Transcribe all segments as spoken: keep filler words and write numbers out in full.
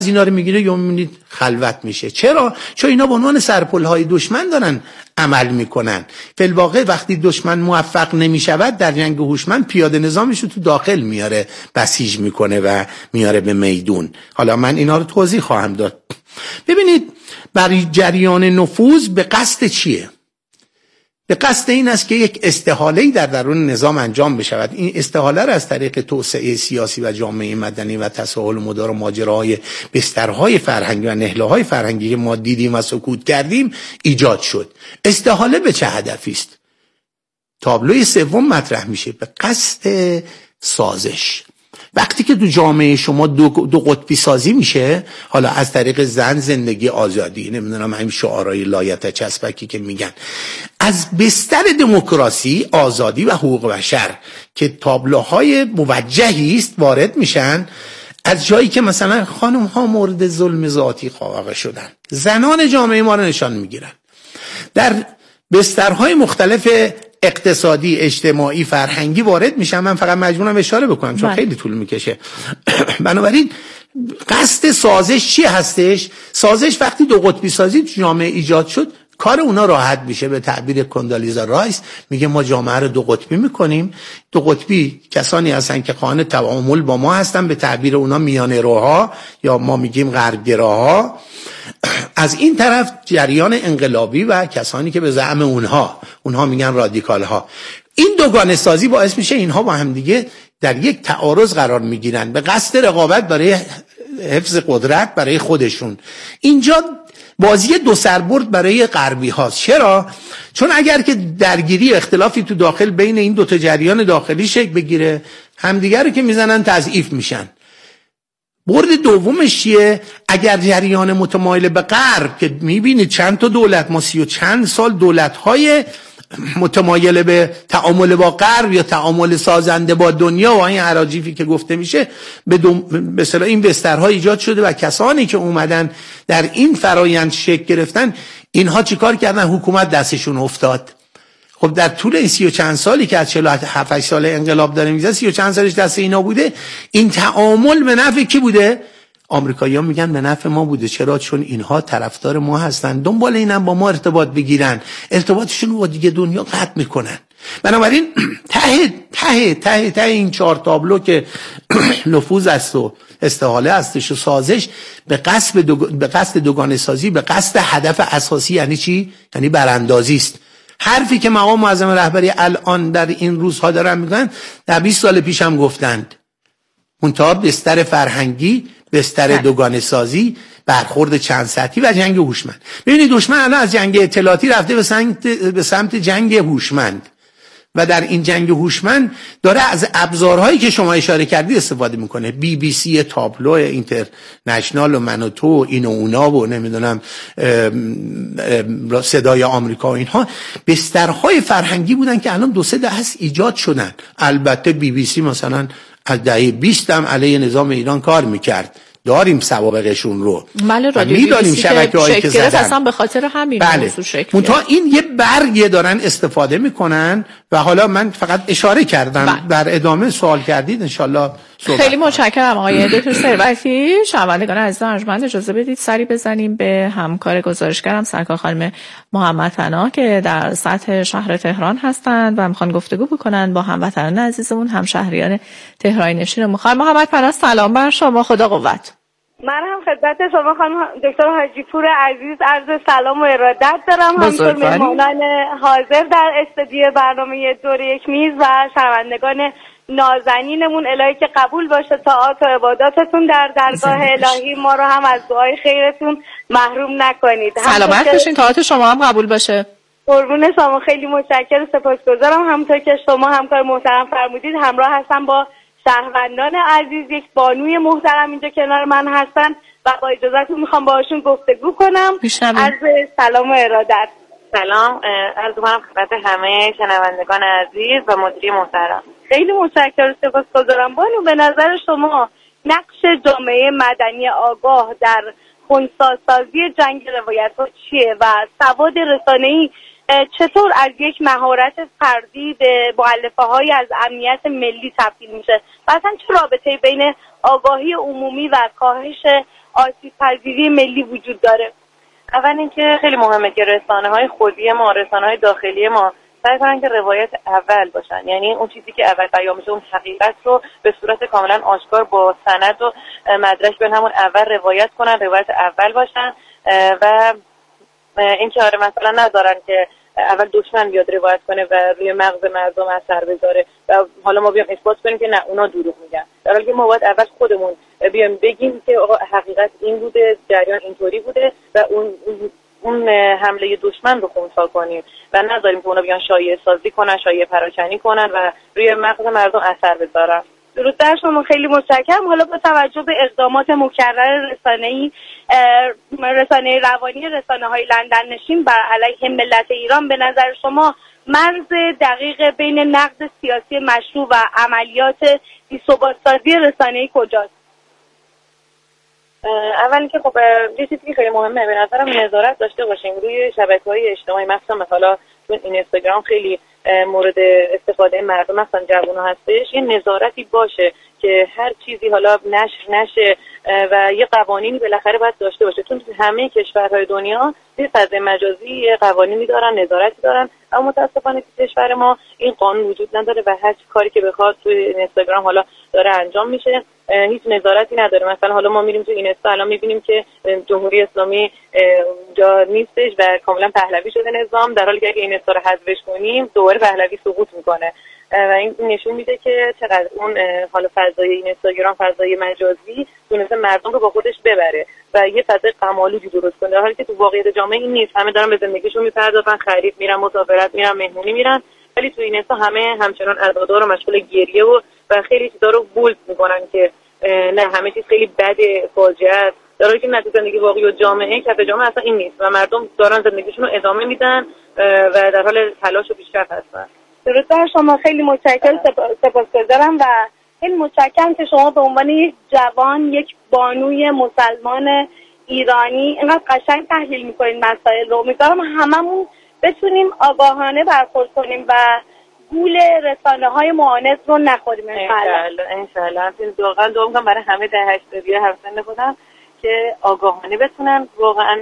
اینا رو میگیره یا میبینید خلوت میشه. چرا؟ چون اینا به عنوان سرپلهای دشمن دارن عمل میکنن. فی الواقع وقتی دشمن موفق نمیشود در جنگ هوشمند، پیاده نظامش رو تو داخل میاره، بسیج میکنه و میاره به میدون. حالا من اینا رو توضیح خواهم داد. ببینید برای جریان نفوذ به قصد چیه؟ به قصد این است که یک استحاله‌ای در درون نظام انجام بشود. این استحاله را از طریق توسعه سیاسی و جامعه مدنی و تساهل مدار و ماجراهای بسترهای فرهنگی و نهله‌های فرهنگی که ما دیدیم و سکوت کردیم ایجاد شد. استحاله به چه هدفی است؟ تابلوی سوم مطرح میشه، به قصد سازش. وقتی که تو جامعه شما دو, دو قطبی سازی میشه، حالا از طریق زن، زندگی، آزادی، نمیدونم همین شعارهای لایت چسبکی که میگن، از بستر دموکراسی، آزادی و حقوق بشر که تابلوهای موجهی است وارد میشن، از جایی که مثلا خانم ها مورد ظلم ذاتی واقع شدن، زنان جامعه ما رو نشان میگیرن، در بسترهای مختلف اقتصادی، اجتماعی، فرهنگی وارد میشن. من فقط مجبورم اشاره بکنم چون خیلی طول میکشه. بنابراین قصد سازش چی هستش؟ سازش وقتی دو قطبی سازی تو جامعه ایجاد شد، کار اونا راحت میشه. به تعبیر کندالیزا رایس میگه ما جامعه رو دو قطبی میکنیم. دو قطبی کسانی هستن که خواهان تعامل با ما هستن، به تعبیر اونا میانه روها یا ما میگیم غربگراها. از این طرف جریان انقلابی و کسانی که به زعم اونها اونها میگن رادیکال ها. این دوگانه سازی باعث میشه اینها با هم دیگه در یک تعارض قرار میگیرن به قصد رقابت برای حفظ قدرت برای خودشون. اینجا بازی دو سربرد برای غربی هاست. چرا؟ چون اگر که درگیری اختلافی تو داخل بین این دو تا جریان داخلی شکل بگیره، همدیگر رو که میزنن تضعیف میشن. برد دومش چیه؟ اگر جریان متمایل به غرب که میبینید چند تا دولت، ما سی و چند سال دولت‌های متمایل به تعامل با غرب یا تعامل سازنده با دنیا و این اراجیفی که گفته میشه به به اصطلاح این بسترها ایجاد شده و کسانی که اومدن در این فرایند شکل گرفتن، اینها چیکار کردن؟ حکومت دستشون افتاد. خب در طول این سی و چند سالی که از چهل و هفت سال انقلاب داره میگذره، سی و چند سالش دست اینا بوده. این تعامل به نفع کی بوده؟ آمریکایی‌ها میگن به نفع ما بوده. چرا؟ چون اینها طرفدار ما هستن، دنبال اینن با ما ارتباط بگیرن، ارتباطشون رو با دیگه دنیا قطع میکنن. بنابراین ته ته ته ته این چهار تابلو که نفوذ است و استحاله هستش و سازش به قصد دو... به قصد دوگانه سازی، به قصد هدف اساسی یعنی چی؟ یعنی براندازی است. حرفی که مقام معظم رهبری الان در این روزها دارن میگن در بیست سال پیش هم گفتند. منتها بستر فرهنگی، بستر دوگانه سازی، برخورد چند سطحی و جنگ هوشمند. ببینید دشمن الان از جنگ اطلاعاتی رفته به سمت به سمت جنگ هوشمند و در این جنگ هوشمند داره از ابزارهایی که شما اشاره کردید استفاده میکنه. بی بی سی، تابلو اینترنشنال و من و تو، این و اونا و نمیدونم صدای آمریکا و اینها بسترهای فرهنگی بودن که الان دو سه دهه است ایجاد شدن. البته بی بی سی مثلا از دهه بیست هم علیه نظام ایران کار میکرد، داریم سوابقشون رو. بله، رادیو میدونیم شبکه‌هایی که زدن اصلا به خاطر همین بله. موضوع شکل منتها این یه برگی دارن استفاده میکنن و حالا من فقط اشاره کردم. بله. در ادامه سوال کردید انشالله. خیلی متشکرم آقای دکتر ثروتی. شنوندگان عزیز ارجمند اجازه بدید سری بزنیم به همکار گزارشگرم سرکار خانم محمد پناه که در سطح شهر تهران هستند و میخوان گفتگو بکنن با هموطنان عزیزمون، همشهریان تهرانی نشین ما. خانم محمد پناه سلام بر شما، خدا قوت. من هم خدمت شما خانم دکتر حاجی پور عزیز عرض سلام و ارادت دارم، همچنین مهمانان حاضر در استودیو برنامه دور یک میز و شنوندگان نازنینمون. الهی که قبول باشه طاعات و عباداتتون در درگاه الهی، ما رو هم از دعای خیرتون محروم نکنید. سلامت باشین، طاعات شما هم قبول باشه. قربون شما، خیلی متشکرم، سپاسگزارم. همونطور که شما همکار محترم فرمودید همراه هستم با شهروندان عزیز، یک بانوی محترم اینجا کنار من هستن و با اجازهتون میخوام باهاشون گفتگو کنم. عرض سلام و ارادت. سلام عرض می‌کنم خدمت همه شنوندگان عزیز و مدیری محترم. خیلی متشکرم، سپاسگزارم. بانو به نظر شما نقش جامعه مدنی آگاه در خنثی‌سازی جنگ روایت‌ها چیه و سواد رسانه‌ای چطور از یک مهارت فردی به مؤلفه‌های از امنیت ملی تبدیل میشه و اصلا چه رابطه‌ای بین آگاهی عمومی و کاهش آسیب پذیری ملی وجود داره؟ اول اینکه خیلی مهمه که رسانه‌های خودی ما، رسانه‌های داخلی ما سعی کنن که روایت اول باشن، یعنی اون چیزی که اول بیان میشه، اون حقیقت رو به صورت کاملا آشکار با سند و مدرک به همون اول روایت کنن، روایت اول باشن و اینکه آره مثلا ندارن که اول دشمن بیاد روایت کنه و روی مغز مردم اثر بذاره و حالا ما بیام اثبات کنیم که نه اونا دروغ میگن. در حالی که ما باید اول خودمون بیام بگیم که آقا حقیقت این بوده، جریان اینطوری بوده و اون اون حمله دشمن رو خونسا کنیم و نذاریم که اونا بیان شایعه سازی کنن، شایعه پراکنی کنن و روی مغز مردم اثر بذارن. درود بر شما، خیلی متشکرم. حالا با توجه به اقدامات مکرر رسانه‌ای رسانه روانی رسانه‌های لندن نشین بر علیه ملت ایران، به نظر شما مرز دقیق بین نقد سیاسی مشروع و عملیات بی‌ثبات‌سازی رسانه‌ای کجاست؟ اول که خب یه چیزی که خیلی مهمه به نظرم نظارت داشته باشیم روی شبکه‌های اجتماعی، مثلا مثلا تو اینستاگرام خیلی مورد استفاده مردم مثلا جوونا هستش، یه نظارتی باشه که هر چیزی حالا نشر نشه و یه قوانینی بالاخره باید داشته باشه، چون همه کشورهای دنیا یه فضای مجازی یه قوانینی دارن، نظارتی دارن، اما متاسفانه تو کشور ما این قانون وجود نداره و هر کاری که بخواد تو اینستاگرام حالا داره انجام میشه، هیچ نظارتی نداره. مثلا حالا ما میریم تو اینستا الان میبینیم که جمهوری اسلامی جا نیستش و کاملا پهلوی شده نظام، در حالی که اگه اینستا رو حذفش کنیم دوباره پهلوی سقوط میکنه و این نشون میده که چقدر اون حالا فضای اینستاگرام، فضای مجازی تونسته مردم رو با خودش ببره و یه فضای غم‌آلودی درست کنه، در حالی که تو واقعیت جامعه این نیست. همه دارن به زندگیشون میپردازن، خرید میرن، مسافرت میرن، مهمونی میرن، ولی تو اینستا همه همچنان عزادار و مشغول گریه و و خیلی چیزا رو بولد میکنن که نه همه چیز خیلی بده، فاجعه است، در حالی که نه تو زندگی واقعی و جامعه کف جامعه اصلا این نیست و مردم دارن زندگیشون رو ادامه میدن و در حال تلاش و پیشرفت هستن. درود بر شما، خیلی متشکرم، سپاسگزارم و خیلی متشکرم که شما به عنوان یک جوان، یک بانوی مسلمان ایرانی اینقدر قشنگ تحلیل میکنین مسائل رو. امیدوارم هممون بتونیم آگاهانه برخورد کنیم و گول رسانه‌های معاند رو نخوریم. انشالله انشالله واقعا دعا می‌کنم برای همه در هشتادی همسن خودم که آگاهانه بتونن واقعا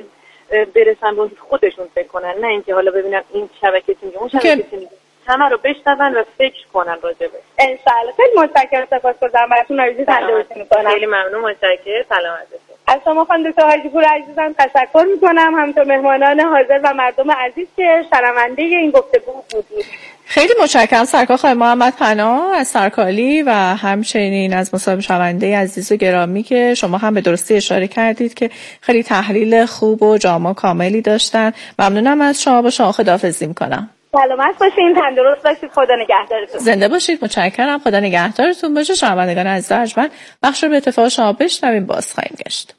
برسن به خودشون فکر کنن، نه اینکه حالا ببینن این شبکه چی میگه اون شبکه چی میگه، همه رو بشنون و فکر کنن راجبه. انشالله. خیلی متشکرم، سپاسگزارم براتون، آرزوی تندرستی می‌کنم. خیلی ممنون، متشکرم، سلامت باشید. از شما خانم دکتر حاجی پور عزیزم تشکر میکنم، همینطور مهمانان حاضر و مردم عزیز که شنونده این گفتگو بودید. خیلی متشکرم سرکار خانم محمد پناه از سرکالی و همچنین از مصاحبه شونده عزیز و گرامی که شما هم به درستی اشاره کردید که خیلی تحلیل خوب و جامع کاملی داشتن. ممنونم از شما، با شما خداحافظی میکنم. سلامت باشین، تندرست باشید، خدا نگهدارتون. زنده باشید، متشکرم، خدا نگهدارتون باشه. شنوندگان عزیز ارجمند، بخش رو به اتفاق شما بشنویم، باز خواهیم گشت.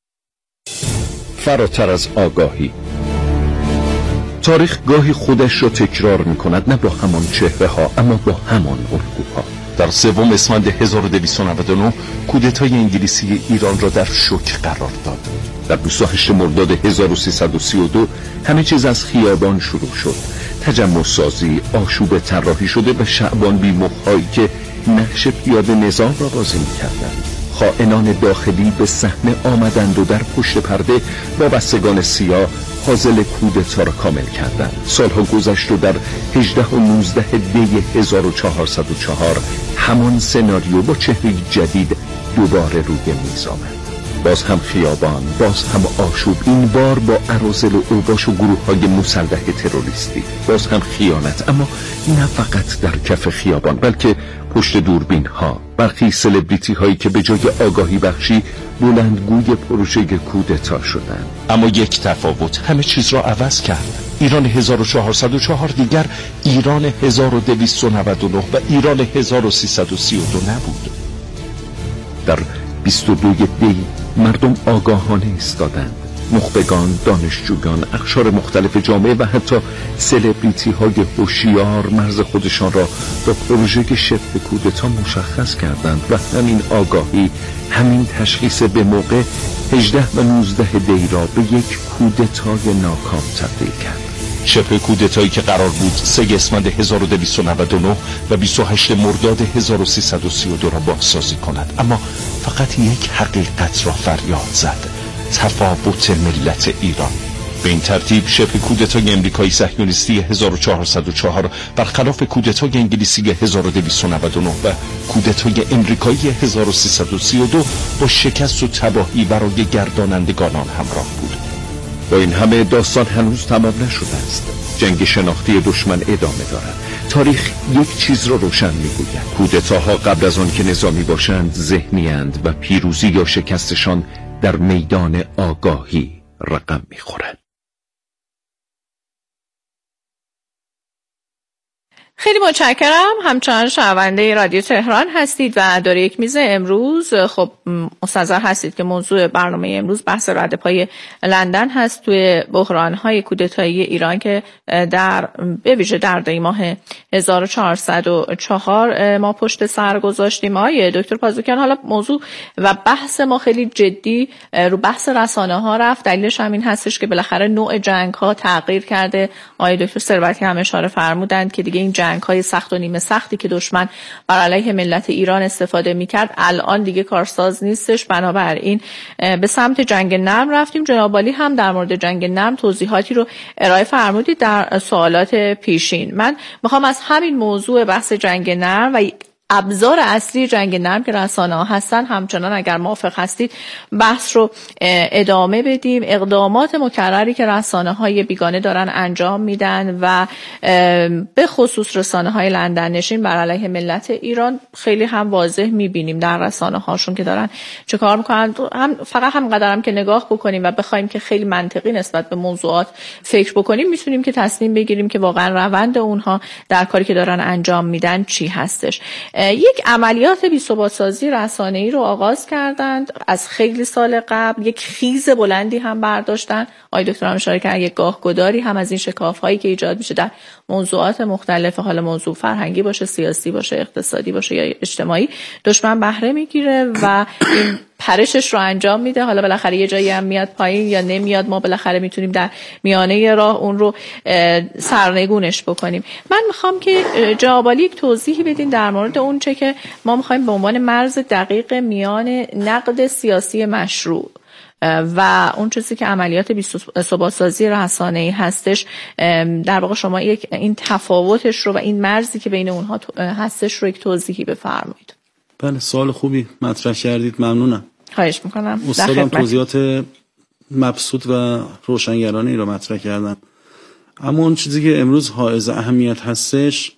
فراتر از آگاهی، تاریخ گاهی خودش را تکرار می کند، نه با همان چهره ها اما با همان الگوها. در سوم اسفند هزار و دویست و نود و نه کودتای انگلیسی ایران را در شوک قرار داد. در بیست و هشتم مرداد هزار و سیصد و سی و دو همه چیز از خیابان شروع شد. تجمع سازی، آشوب طراحی شده و شعبان بی‌مخ‌هایی که نقش پیاده نظام را بازی می‌کردند. خائنان داخلی به صحنه آمدند و در پشت پرده وابستگان سیاه حاصل کودتا را کامل کردند. سالها گذشت و در هجدهم و نوزدهم دی هزار و چهارصد و چهار همان سناریو با چهره جدید دوباره روی میز آمد. باز هم خیابان، باز هم آشوب، این بار با اراذل و اوباش و گروه های مسلح تروریستی. باز هم خیانت، اما نه فقط در کف خیابان بلکه پشت دوربین ها. برخی سلبریتی هایی که به جای آگاهی بخشی بلندگوی پروژه کودتا شدند. اما یک تفاوت همه چیز را عوض کرد. ایران هزار و چهارصد و چهار دیگر ایران هزار و دویست و نود و نه و ایران هزار و سیصد و سی و دو نبود. در بیست و دوم دی مردم آگاهانه ایستادند. نخبگان، دانشجویان، اقشار مختلف جامعه و حتی سلبریتی های هوشیار مرز خودشان را با پروژه شبه کودتا مشخص کردند و همین آگاهی، همین تشخیص به موقع هجده و نوزده دی را به یک کودتای ناکام تبدیل کرد. شبه کودتایی که قرار بود سه اسفند هزار و دویست و نود و نه و بیست و هشت مرداد هزار و سیصد و سی و دو را بازسازی کند، اما فقط یک حقیقت را فریاد زد: تفاوت ملت ایران. به این ترتیب شبه کودتای امریکایی صهیونیستی هزار و چهارصد و چهار برخلاف کودتای انگلیسی هزار و دویست و نود و نه و کودتای امریکایی هزار و سیصد و سی و دو با شکست و تباهی برای گردانندگان همراه بود. با این همه داستان هنوز تمام نشده است. جنگ شناختی دشمن ادامه دارد. تاریخ یک چیز را روشن می‌گوید: کودتاها قبل از آن که نظامی باشند ذهنی‌اند و پیروزی یا شکستشان در میدان آگاهی رقم می‌خورد. خیلی متشکرم. همچنان شنونده رادیو تهران هستید و دور یک میز امروز خب مستحضر هستید که موضوع برنامه امروز بحث رد پای لندن هست توی بحران‌های کودتایی ایران که در به ویژه در دی ماه هزار و چهارصد و چهار ما پشت سر گذاشتیم. آقای دکتر پازوکیان، حالا موضوع و بحث ما خیلی جدی رو بحث رسانه‌ها رفت. دلیلش هم این هستش که بالاخره نوع جنگ‌ها تغییر کرده. آقای دکتر ثروتی هم اشاره فرمودند که دیگه این جنگ‌های سخت و نیمه سختی که دشمن بر علیه ملت ایران استفاده می‌کرد الان دیگه کارساز نیستش. بنابراین به سمت جنگ نرم رفتیم. جناب عالی هم در مورد جنگ نرم توضیحاتی رو ارائه فرمودید در سوالات پیشین. من می‌خوام از همین موضوع بحث جنگ نرم و ابزار اصلی جنگ نرم که رسانه‌ها هستن همچنان اگر موافق هستید بحث رو ادامه بدیم. اقدامات مکرری که رسانه‌های بیگانه دارن انجام میدن و به خصوص رسانه‌های لندن نشین بر علیه ملت ایران خیلی هم واضح میبینیم در رسانه‌هاشون که دارن چه کار میکنن. هم فقط هم قدرم که نگاه بکنیم و بخوایم که خیلی منطقی نسبت به موضوعات فکر بکنیم میتونیم که تصمیم بگیریم که واقعا روند اونها در کاری که دارن انجام میدن چی هستش. یک عملیات بی‌ثبات‌سازی رسانه‌ای رو آغاز کردند از خیلی سال قبل. یک خیز بلندی هم برداشتن. آقای دکتر هم اشاره کردن یک گاهگداری هم از این شکاف‌هایی که ایجاد میشه در موضوعات مختلف، حالا موضوع فرهنگی باشه، سیاسی باشه، اقتصادی باشه یا اجتماعی، دشمن بهره میگیره و این پرشش رو انجام میده. حالا بالاخره یه جایی هم میاد پایین یا نمیاد، ما بالاخره میتونیم در میانه راه اون رو سرنگونش بکنیم. من میخوام که جناب عالی یک توضیحی بدین در مورد اون چه که ما میخوایم به عنوان مرز دقیق میان نقد سیاسی مشروع و اون چیزی که عملیات بی‌ثبات‌سازی رسانه‌ای هستش، در واقع شما یک این تفاوتش رو و این مرزی که بین اونها هستش رو یک توضیحی بفرمایید. بله، سوال خوبی مطرح کردید، ممنونم. خواهش میکنم. استادم توضیحات مبسوط و روشنگرانه ای رو مطرح کردن. اما اون چیزی که امروز حائز اهمیت هستش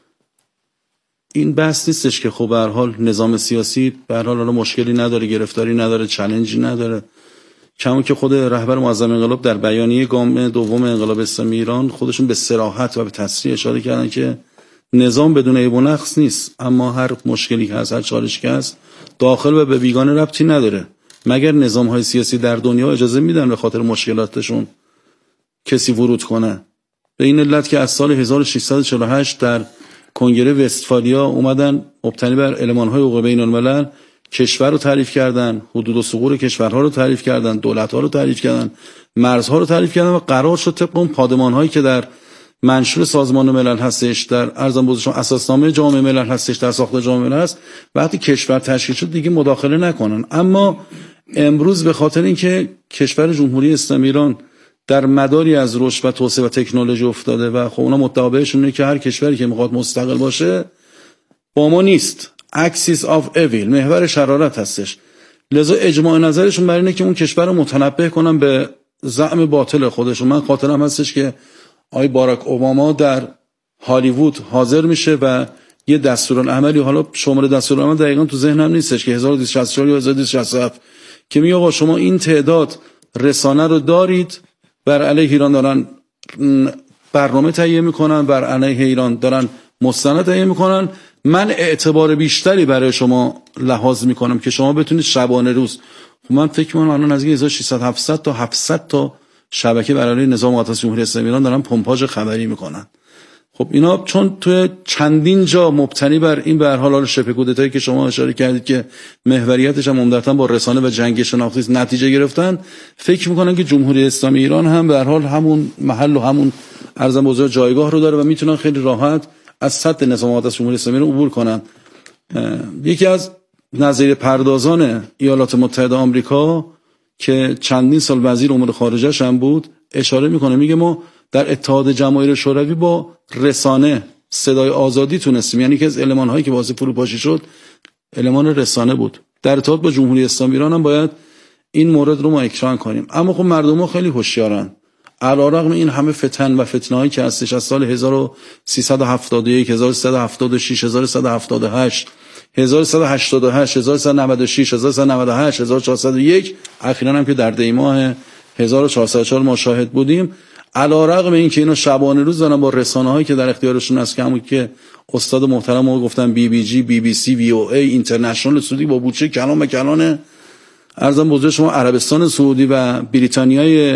این بحث نیستش که خب به هر حال نظام سیاسی به هر حال حالا مشکلی نداره، گرفتاری نداره، چالنجی نداره. کما که خود رهبر معظم انقلاب در بیانیه گام دوم انقلاب اسلامی ایران خودشون به صراحت و به تصریح اشاره کردن که نظام بدون عیب و نقص نیست، اما هر مشکلی که هست، هر چالشی که هست، داخل و به بیگانه ربطی نداره. مگر نظام‌های سیاسی در دنیا اجازه میدن به خاطر مشکلاتشون کسی ورود کنه؟ به این علت که از سال هزار و ششصد و چهل و هشت در کنگره وستفالیا اومدن مبتنی بر المان‌های حقوق بین‌الملل کشور رو تعریف کردن، حدود و ثغور کشورها رو تعریف کردن، دولت‌ها رو تعریف کردن، مرزها رو تعریف کردن و قرار شد طبق اون پادمان‌هایی که در منشور سازمان ملل هستش، در ارزم بزرگشون اساسنامه جامعه ملل هستش، در ساختار جامعه ملل هست، وقتی کشور تشکیل شد دیگه مداخله نکنن. اما امروز به خاطر اینکه کشور جمهوری اسلامی ایران در مداری از رشد و توسعه و تکنولوژی افتاده و خب اونا مدعیشون اینه که هر کشوری که میخواد مستقل باشه با ما نیست، اکسیس آف اویل، محور شرارت هستش. لذا اجماع نظرشون بر اینه که اون کشور رو متنبه کنن به زعم باطل خودشون. من خاطرم هستش که آقای باراک اوباما در هالیوود حاضر میشه و یه دستورالعملی، حالا شماره دستورالعمل دقیقاً تو ذهنم نیستش، که هزار و دویست و شصت و چهار یا هزار و دویست و شصت و هفت که میگه آقا شما این تعداد رسانه رو دارید، بر علیه ایران دارن برنامه تهیه میکنن، بر علیه ایران دارن مستند تهیه میکنن، من اعتبار بیشتری برای شما لحاظ میکنم که شما بتونید شبانه روز. خب من فکر میکنم الان نزدیک هزار و ششصد هفتصد تا هفتصد تا شبکه بر علیه نظام مقدس جمهوری اسلامی ایران دارن پمپاژ خبری میکنن. خب اینا چون توی چندین جا مبتنی بر این به هر حال شبه کودتایی که شما اشاره کردید که محوریتش هم عمدتاً با رسانه و جنگ شناختی نتیجه گرفتن، فکر میکنن که جمهوری اسلامی ایران هم به هر حال همون محل و همون ارزم بزرگ جایگاه رو داره و میتونن خیلی راحت از سطح نظام مقدس جمهوری اسلامی رو عبور کنن. یکی از نظریه پردازان ایالات متحده آمریکا که چندین سال وزیر امور خارجه‌ش هم بود اشاره میکنه، میگه ما در اتحاد جماهیر شوروی با رسانه صدای آزادی تونستیم، یعنی که از المان‌هایی که واسه فروپاشی شد المان رسانه بود. در ارتباط با جمهوری اسلامی ایران هم باید این مورد رو ما اکران کنیم. اما خب مردم ها خیلی هوشیارن، علی‌رغم این همه فتن و فتنه‌هایی که هستش از سال هزار و سیصد و هفتاد و یک، هزار و سیصد و هفتاد و شش، هزار و سیصد و هفتاد و هشت، هزار و سیصد و هشتاد و هشت، هزار و سیصد و نود و شش، هزار و سیصد و نود و هشت، هزار و چهارصد و یک، اخیراً هم که در دی ماه هزار و چهارصد و چهار ما شاهد بودیم، علی‌رغم اینکه اینا شبانه روز دارن با رسانه‌هایی که در اختیارشون هست که همون که استاد محترم ما گفتن بی بی جی، بی بی سی، وی او ای، اینترنشنال سعودی با بودجه کلام و کلان ارزم بزرگ شما عربستان سعودی و بریتانیای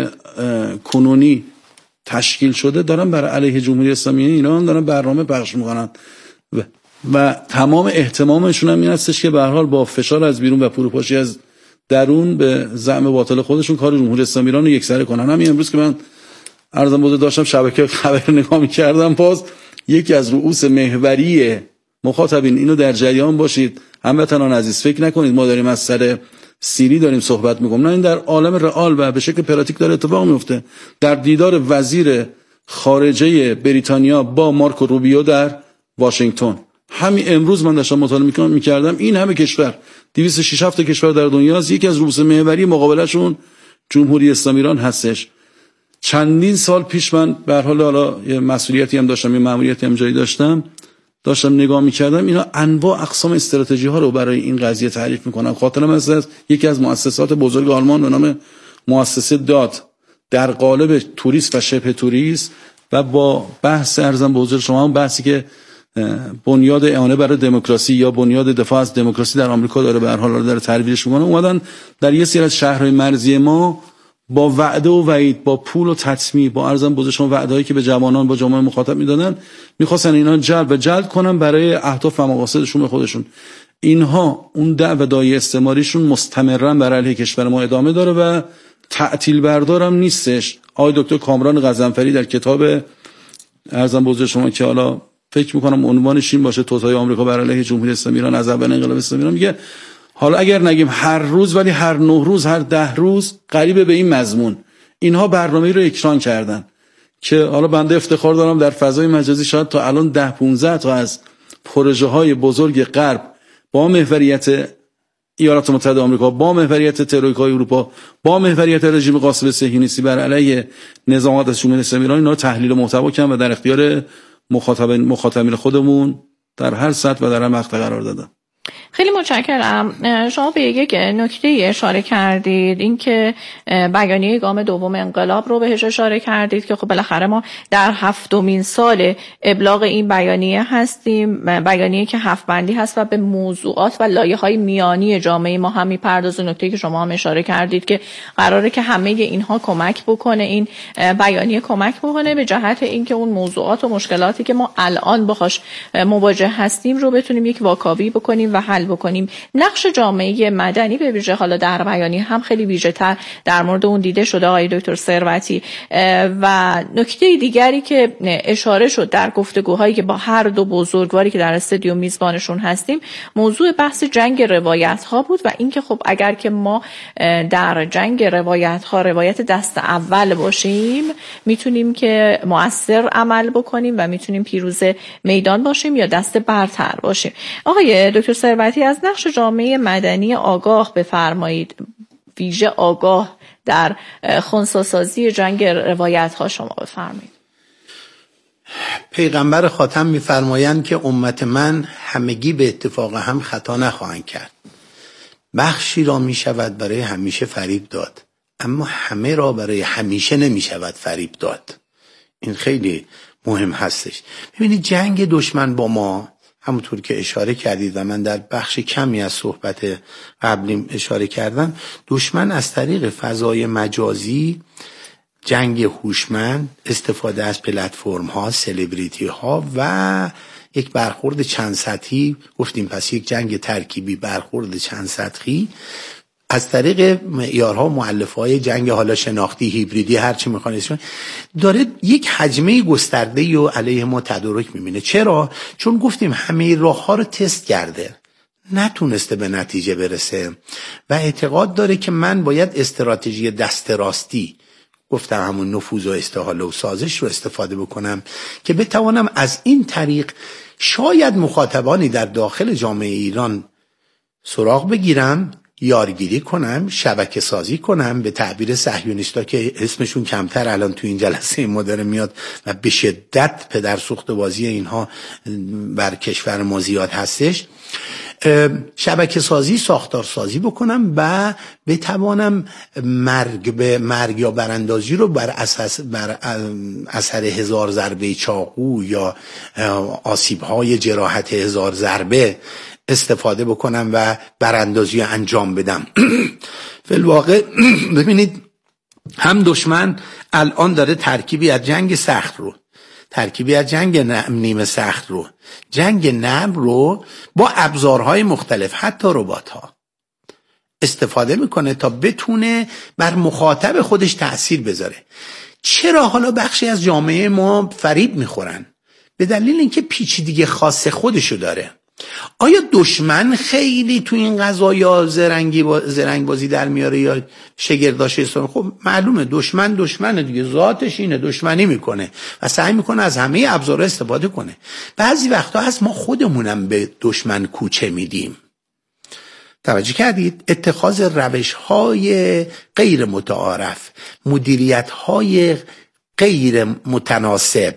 کنونی تشکیل شده، دارن برای علیه جمهوری اسلامی ایران دارن برنامه پخش میکنن و, و تمام اهتمامشون هم این هستش که به هر حال با فشار از بیرون و فروپاشی از درون به زعم باطل خودشون کار جمهوری اسلامی ایران رو یکسره کنن. همین امروز که من ارزم بزرگ داشتم شبکه خبر نگاه می‌کردم، باز یکی از رؤوس محوری مخاطبین، اینو در جریان باشید هموطنان عزیز، فکر نکنید ما داریم از سر سیری داریم صحبت میکنیم، نه، این در عالم رئال و به شکل پراتیک داره اتفاق میفته. در دیدار وزیر خارجه بریتانیا با مارکو روبیو در واشنگتن، همین امروز من داشتم مطالعه میکردم، این همه کشور، دویست و شش هفت کشور در دنیا است، یکی از رؤوس محوری مقابلشون جمهوری اسلامی ایران هستش. چندین سال پیش من به هر حال حالا یه مسئولیتی هم داشتم، یه مأموریتی هم جایی داشتم، داشتم نگاه می‌کردم اینا انواع اقسام استراتژی ها رو برای این قضیه تعریف می‌کنن. خاطرم هست یکی از مؤسسات بزرگ آلمان به نام مؤسسه دات در قالب توریست و شبه توریست و با بحث ارزم به حضور شما، بحثی که بنیاد اعانه برای دموکراسی یا بنیاد دفاع از دموکراسی در آمریکا داره به هر حال داره ترویجش می‌کنه، اومدن در یه سری از شهرهای مرزی ما با وعده و وعید، با پول و تطمیع، با ارزم بزرگ شما وعدهایی که به جوانان با جامعه مخاطب میدادن، میخواستن اینا جلب و جلب کنن برای اهداف و مقاصدشون به خودشون. اینها اون دعو دای استعماریشون مستمرا بر علیه کشور ما ادامه داره و تعطیل بردارم نیستش. آقای دکتر کامران غضنفری در کتاب ارزم بزرگ شما که حالا فکر میکنم عنوانش این باشه، توطئه آمریکا بر علیه جمهوری اسلامی ایران از اول انقلاب اسلامی ایران، میگه حالا اگر نگیم هر روز ولی هر نه روز، هر ده روز قریب به این مضمون اینها برنامه‌ای رو اکران کردن که حالا بنده افتخار دارم در فضای مجازی شاید تا الان ده پانزده تا از پروژه های بزرگ غرب با محوریت ایالات متحده آمریکا، با محوریت ترویکای اروپا، با محوریت رژیم قاسم صهیونیستی بر علیه نظام مقدس جمهوری اسلامی ایران، اینا رو تحلیل و محتوا کردن و در اختیار مخاطبین مخاطبین خودمون در هر سطح و در هر مقطع قرار دادن. خیلی متشکرم. شما به یک نکته اشاره کردید، اینکه بیانیه گام دوم انقلاب رو بهش اشاره کردید که خب بالاخره ما در هفتمین سال ابلاغ این بیانیه هستیم، بیانیه که هفت بندی هست و به موضوعات و لایه‌های میانی جامعه ما هم میپردازه. نکته که شما هم اشاره کردید که قراره که همه اینها کمک بکنه، این بیانیه کمک بکنه به جهت اینکه اون موضوعات و مشکلاتی که ما الان باهاش مواجه هستیم رو بتونیم یک واکاوی بکنیم و حل بکنیم. نقش جامعه مدنی به ویژه حالا در بیانیه هم خیلی ویژه‌تر در مورد اون دیده شده آقای دکتر ثروتی. و نکته دیگری که اشاره شد در گفتگوهایی که با هر دو بزرگواری که در استودیو میزبانشون هستیم، موضوع بحث جنگ روایت ها بود و اینکه خب اگر که ما در جنگ روایت ها روایت دست اول باشیم میتونیم که مؤثر عمل بکنیم و میتونیم پیروز میدان باشیم یا دست برتر باشیم. آقای دکتر ثروتی، از نقش جامعه مدنی آگاه بفرمایید، ویژه آگاه در خنثی‌سازی جنگ روایت ها شما بفرمایید. پیغمبر خاتم میفرمایند که امت من همگی به اتفاق هم خطا نخواهند کرد. بخشی را میشود برای همیشه فریب داد، اما همه را برای همیشه نمیشود فریب داد. این خیلی مهم هستش. ببینید جنگ دشمن با ما، همونطور که اشاره کردید و من در بخش کمی از صحبت قبلیم اشاره کردم، دشمن از طریق فضای مجازی، جنگ هوشمند، استفاده از پلتفرم ها، سلبریتی ها و یک برخورد چند سطحی، گفتیم پس یک جنگ ترکیبی، برخورد چند سطحی، از طریق معیارها و مؤلفه‌های جنگ حالا شناختی هیبریدی هر چی میخوان داره یک حجمه گسترده‌ای و علیه ما تدارک میبینه. چرا؟ چون گفتیم همه راه‌ها رو تست کرده، نتونسته به نتیجه برسه و اعتقاد داره که من باید استراتژی دست راستی، گفتم همون نفوذ و استحاله و سازش رو استفاده بکنم که بتوانم از این طریق شاید مخاطبانی در داخل جامعه ایران سراغ بگیرم، یارگیری کنم، شبکه سازی کنم، به تعبیر صهیونیستا که اسمشون کمتر الان تو این جلسه ما داره میاد و به شدت پدر سوخت بازی اینها بر کشور ما زیاد هستش، شبکه سازی، ساختار سازی بکنم و بتوانم مرگ به مرگ یا براندازی رو بر اساس بر اثر هزار ضربه چاقو یا آسیب‌های جراحت هزار ضربه استفاده بکنم و براندازی انجام بدم. فی الواقع ببینید هم دشمن الان داره ترکیبی از جنگ سخت رو، ترکیبی از جنگ نیمه سخت رو، جنگ نرم رو با ابزارهای مختلف حتی ربات‌ها استفاده میکنه تا بتونه بر مخاطب خودش تأثیر بذاره. چرا حالا بخشی از جامعه ما فریب میخورن؟ به دلیل اینکه پیچیدگی خاص خودشو داره. آیا دشمن خیلی تو این قضایا زرنگی با زرنگ بازی در میاره یا شگرداشه است؟ خب معلومه دشمن دشمنه دیگه، ذاتش اینه، دشمنی میکنه و سعی میکنه از همه ابزارها استفاده کنه. بعضی وقتا هست ما خودمونم به دشمن کوچه میدیم. توجه کردید؟ اتخاذ روش‌های غیر متعارف، مدیریت‌های غیر متناسب،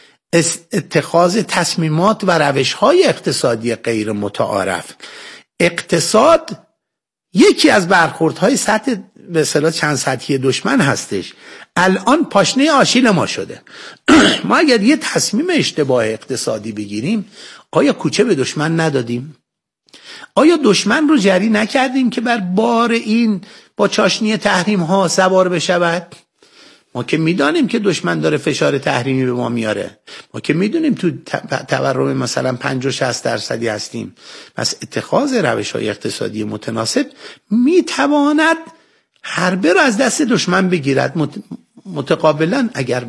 اتخاذ تصمیمات و روش‌های اقتصادی غیر متعارف. اقتصاد یکی از برخوردهای سطح به اصطلاح چند سطحی دشمن هستش. الان پاشنه آشیل ما شده. ما اگر یه تصمیم اشتباه اقتصادی بگیریم، آیا کوچه به دشمن ندادیم؟ آیا دشمن رو جری نکردیم که بر بار این با چاشنی تحریم ها سوار بشود؟ ما که میدانیم که دشمن داره فشار تحریمی به ما میاره، ما که میدونیم تو تورم مثلا پنجاه و شصت درصدی هستیم. پس اتخاذ روش‌های اقتصادی متناسب میتواند حربه رو از دست دشمن بگیرد. متقابلا اگر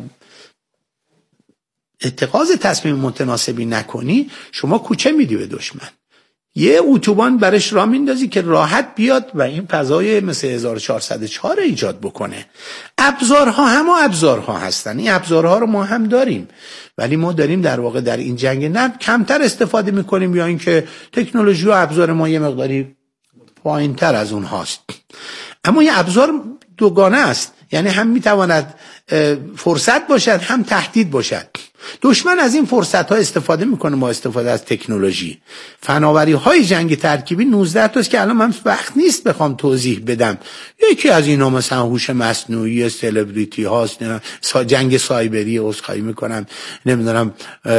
اتخاذ تصمیم متناسبی نکنی، شما کوچه میدی به دشمن. یه اتوبان برش راه میندازی که راحت بیاد و این فضای مثل هزار و چهارصد و چهار ایجاد بکنه. ابزارها همه ابزارها هستن، این ابزارها رو ما هم داریم، ولی ما داریم در واقع در این جنگ نرم کمتر استفاده میکنیم یا اینکه تکنولوژی و ابزار ما یه مقداری پایین‌تر از اون هاست. اما این ابزار دوگانه است، یعنی هم میتواند فرصت باشد هم تهدید باشد. دشمن از این فرصت ها استفاده میکنه با استفاده از تکنولوژی. فناوری های جنگ ترکیبی نوزده تاست که الان من وقت نیست بخوام توضیح بدم. یکی از اینا مثلا هوش مصنوعی، سلبریتی هاست، جنگ سایبری، عذرخواهی میکنم، نمیدونم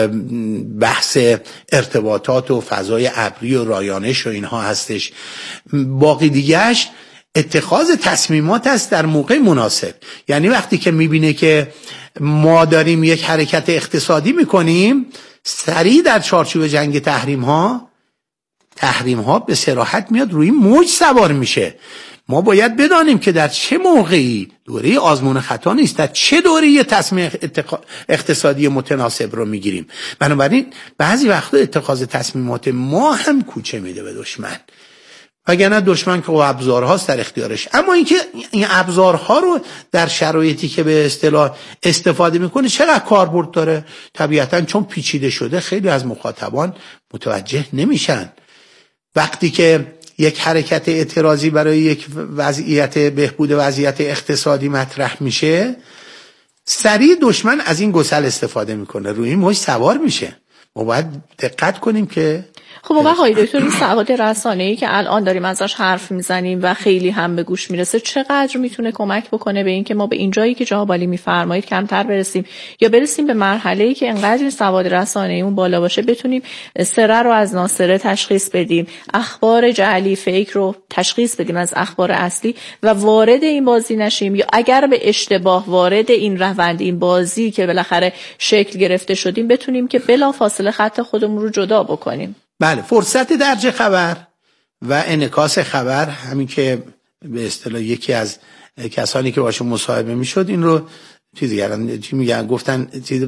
بحث ارتباطات و فضای ابری و رایانش و اینها هستش. باقی دیگهش اتخاذ تصمیمات است در موقع مناسب. یعنی وقتی که میبینه که ما داریم یک حرکت اقتصادی میکنیم، سریع در چارچوب جنگ تحریم ها تحریم ها به صراحت میاد روی موج سوار میشه. ما باید بدانیم که در چه موقعی، دوره آزمون خطا نیست، در چه دوره یه تصمیم اقتصادی متناسب رو میگیریم. بنابراین بعضی وقتا اتخاذ تصمیمات ما هم کوچه میده به دشمن، وگرنه دشمن که ابزارهاست در اختیارش. اما اینکه این ابزارها رو در شرایطی که به اصطلاح استفاده میکنه چقدر کاربرد داره، طبیعتاً چون پیچیده شده خیلی از مخاطبان متوجه نمیشن. وقتی که یک حرکت اعتراضی برای یک وضعیت بهبود وضعیت اقتصادی مطرح میشه، سریع دشمن از این گسل استفاده میکنه، روی این موج سوار میشه. ما باید دقت کنیم که خب آقای دکتر، این سواد رسانه‌ای که الان داریم ازش حرف میزنیم و خیلی هم به گوش میرسه، چقدر میتونه کمک بکنه به این که ما به این جایی که جناب عالی میفرمایید کمتر برسیم یا برسیم به مرحله‌ای که انقدر این سواد رسانه‌ایمون بالا باشه بتونیم سره رو از ناسره تشخیص بدیم، اخبار جعلی فیک رو تشخیص بدیم از اخبار اصلی و وارد این بازی نشیم، یا اگر به اشتباه وارد این روند، این بازی که بالاخره شکل گرفته شدیم، بتونیم که بلافاصله خط خودمون رو جدا بکنیم. بله، فرصت درج خبر و انعکاس خبر، همین که به اصطلاح یکی از کسانی که باشون مصاحبه میشد این رو چیزی کردن، چی میگن، گفتن چیز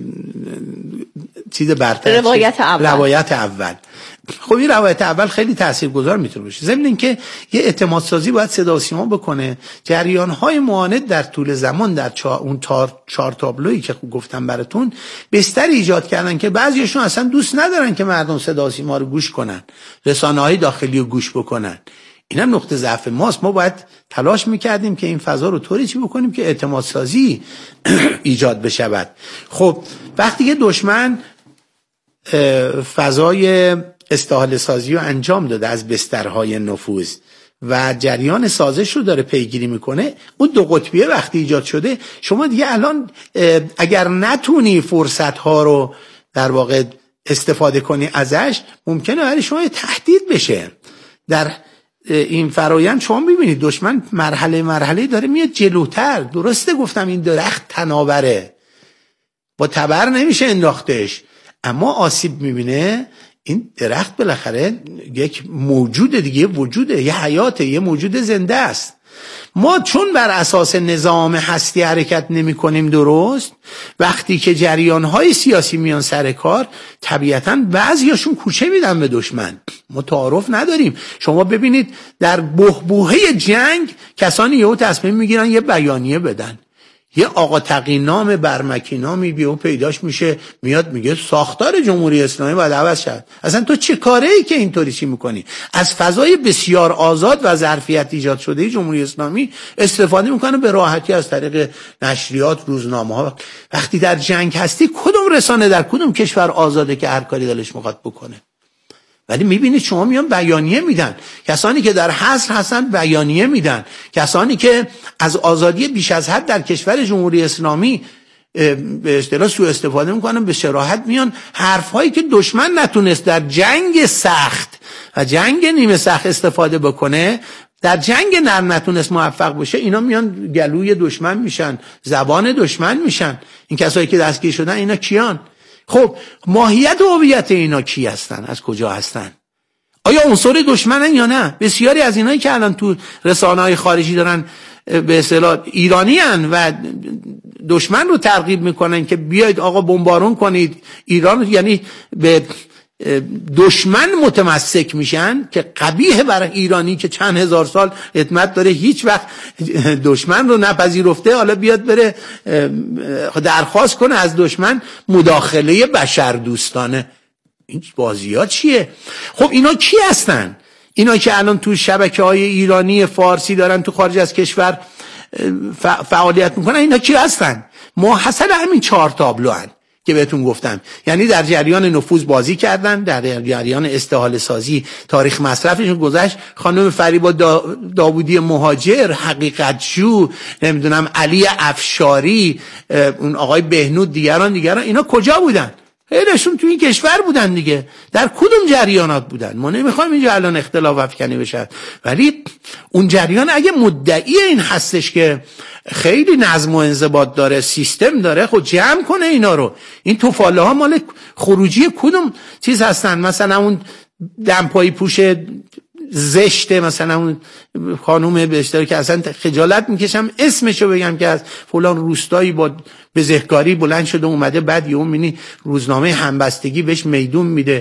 چیز برتر، روایت اول روایت اول. خب این روایت اول خیلی تاثیرگذار میتونه باشه. ضمن اینکه یه اعتماد سازی باید صدا و سیما بکنه. جریان های معاند در طول زمان در چا... اون تار... چهار تابلویی که گفتم براتون بستر ایجاد کردن که بعضیشون اصلا دوست ندارن که مردم صدا و سیما رو گوش کنن، رسانه‌های داخلی رو گوش بکنن. این هم نقطه ضعف ماست. ما باید تلاش میکردیم که این فضا رو طوری چی بکنیم که اعتماد سازی ایجاد بشود. خب وقتی که دشمن فضای استحاله سازی رو انجام داده از بسترهای نفوذ و جریان سازش رو داره پیگیری میکنه، اون دو قطبیه وقتی ایجاد شده، شما دیگه الان اگر نتونی فرصت ها رو در واقع استفاده کنی ازش، ممکنه برای شما تهدید بشه. در این فرایند شما میبینید دشمن مرحله مرحله داره میاد جلوتر. درسته گفتم این درخت تناوره، با تبر نمیشه انداختش، اما آسیب میبینه. این درخت بالاخره یک موجود دیگه، وجوده، یه حیاته، یه موجود زنده است. ما چون بر اساس نظام هستی حرکت نمی کنیم درست، وقتی که جریان‌های سیاسی میان سر کار، طبیعتاً بعضیاشون کوچه میدن به دشمن. ما تعارف نداریم. شما ببینید در بحبوحه جنگ کسانی یهو تصمیم میگیرن یه بیانیه بدن. یه آقا تقی نام برمکی نامی بیو پیداش میشه، میاد میگه ساختار جمهوری اسلامی باید عوض شد. اصلا تو چه کاره ای که اینطوری چی میکنی؟ از فضای بسیار آزاد و ظرفیت ایجاد شده جمهوری اسلامی استفاده میکنه به راحتی از طریق نشریات، روزنامه ها. وقتی در جنگ هستی کدوم رسانه در کدوم کشور آزاده که هر کاری دلش میخواد بکنه؟ ولی میبینید شما میان بیانیه میدن. کسانی که در حصر هستن بیانیه میدن. کسانی که از آزادی بیش از حد در کشور جمهوری اسلامی به اصطلاح سوء استفاده میکنن، به صراحت میان حرفهایی که دشمن نتونست در جنگ سخت و جنگ نیمه سخت استفاده بکنه، در جنگ نرم نتونست موفق بشه، اینا میان گلوی دشمن میشن، زبان دشمن میشن. این کسایی که دستگیر شدن اینا کیان؟ خب ماهیت و هویت اینا کی هستن؟ از کجا هستن؟ آیا عنصر دشمنن یا نه؟ بسیاری از اینایی که الان تو رسانه‌های خارجی دارن به اصطلاح ایرانی ان و دشمن رو ترغیب میکنن که بیاید آقا بمبارون کنید ایران، یعنی به دشمن متمسک میشن که قبیح برای ایرانی که چند هزار سال خدمت داره، هیچ وقت دشمن رو نپذیرفته، حالا بیاد بره درخواست کنه از دشمن مداخله بشردوستانه. این بازی‌ها چیه؟ خب اینا کی هستن؟ اینا که الان تو شبکه‌های ایرانی فارسی دارن تو خارج از کشور فعالیت میکنن، اینا کی هستن؟ محصل همین چهار تابلو هن که بهتون گفتم. یعنی در جریان نفوذ بازی کردن، در جریان استحاله سازی تاریخ مصرفشون گذشت. خانم فریبا دا داوودی مهاجر، حقیقت جو، نمیدونم علی افشاری، اون آقای بهنود، دیگران دیگران، اینا کجا بودن؟ خیلیشون تو این کشور بودن دیگه. در کدوم جریانات بودن؟ ما نمیخوایم اینجا الان اختلاف افکنی بشه، ولی اون جریان اگه مدعی این هستش که خیلی نظم و انضباط داره، سیستم داره، خود جمع کنه اینا رو. این توفاله ها مال خروجی کدوم چیز هستن؟ مثلا اون دمپایی پوش زشته، مثلا اون خانوم به اشتراک که اصلا خجالت میکشم اسمشو بگم که از فلان روستایی با بزهکاری بلند شده اومده، بعد یهو میبینی روزنامه همبستگی بهش میدون میده،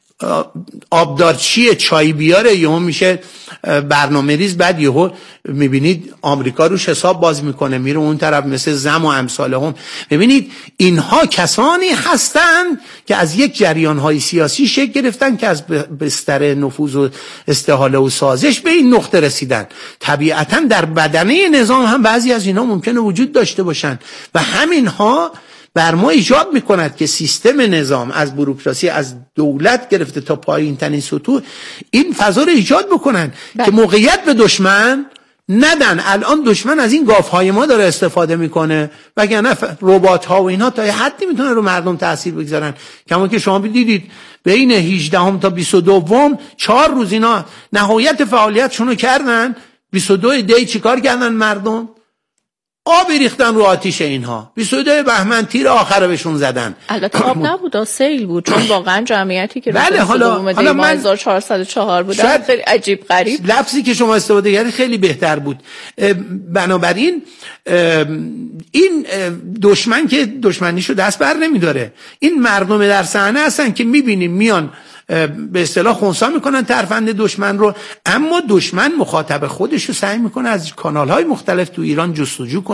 آبدارچی چای بیاره یهو میشه برنامه ریز، بعد یهو میبینید آمریکا روش حساب باز میکنه، میره اون طرف مثل زم و امثال هم. ببینید اینها کسانی هستن که از یک جریانهای سیاسی شکل گرفتن که از بستر نفوذ و استحاله و سازش به این نقطه رسیدن. طبیعتا در بدنه نظام هم بعضی از اینا ممکنه وجود داشته باشن و همینها بر ما ایجاب میکند که سیستم نظام از بوروکراسی، از دولت گرفته تا پایین ترین سطوح، این فضا رو ایجاد بکنن بله. که موقعیت به دشمن ندن. الان دشمن از این گافهای ما داره استفاده میکنه، وگرنه ربات ها و اینا تا یه حدی میتونه رو مردم تاثیر بگذارن. کما که شما دیدید بین هجدهم تا بیست و دو چهار روز اینا نهایت فعالیتشون رو کردن. بیست و دو دی چیکار کردن مردم؟ آب ریختن رو آتیش اینها. بیست و دو بهمن تیر آخر بهشون زدن. البته آب نبود، سیل بود، چون واقعا جمعیتی که بله حالا حالا من هزار و چهارصد و چهار بودن، خیلی عجیب غریب. لفظی که شما استفاده کردید خیلی بهتر بود. بنابراین این دشمن که دشمنیشو دست بر نمیداره. این مردم در صحنه هستن که میبینیم میان به اصطلاح خنثی میکنن ترفند دشمن رو، اما دشمن مخاطب خودش رو سعی میکنه از کانال‌های مختلف تو ایران جستجو کنه.